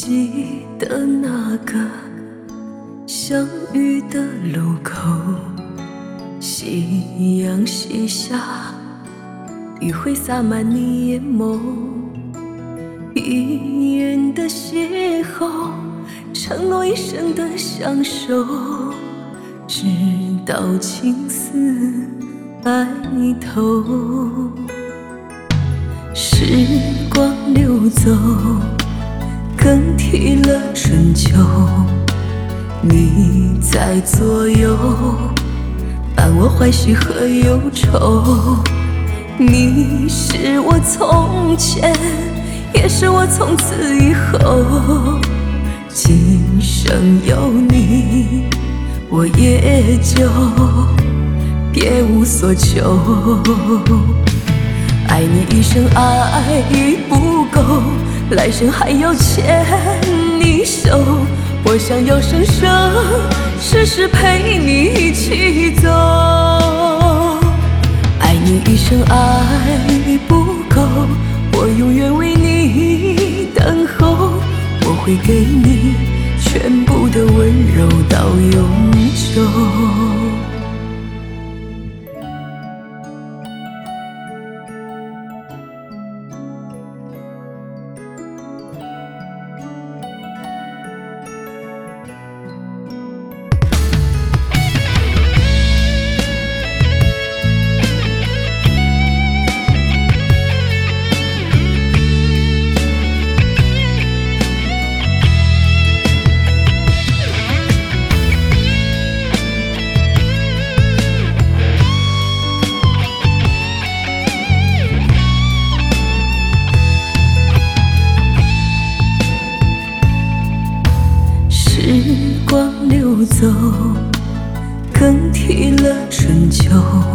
记得那个相遇的路口，夕阳西下，余晖洒满你眼眸，一眼的邂逅，承诺一生的相守，直到青丝白头。时光流走，更替了春秋，你在左右，伴我欢喜和忧愁。你是我从前，也是我从此以后，今生有你，我也就别无所求。爱你一生爱不够，来生还要牵你手，我想要生生世世陪你一起走。爱你一生爱不够，我永远为你等候，我会给你全部的温柔到永久。时光流走，更替了春秋，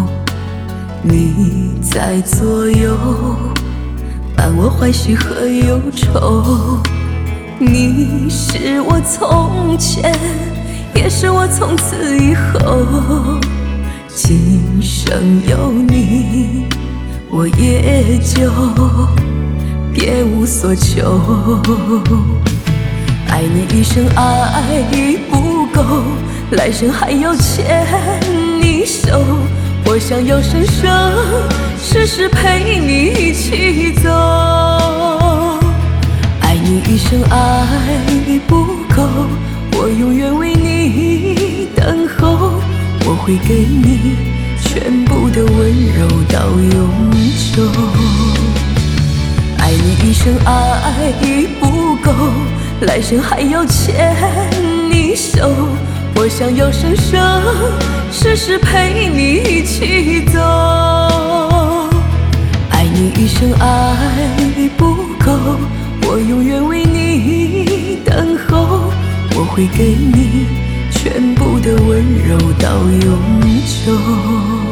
你在左右，伴我欢喜和忧愁。你是我从前，也是我从此以后，今生有你，我也就别无所求。爱你一生爱不够，来生还要牵你手，我想要生生世世陪你一起走。爱你一生爱不够，我永远为你等候，我会给你全部的温柔到永久。爱你一生爱不够，来生还要牵你手，我想要生生世世陪你一起走。爱你一生爱不够，我永远为你等候，我会给你全部的温柔到永久。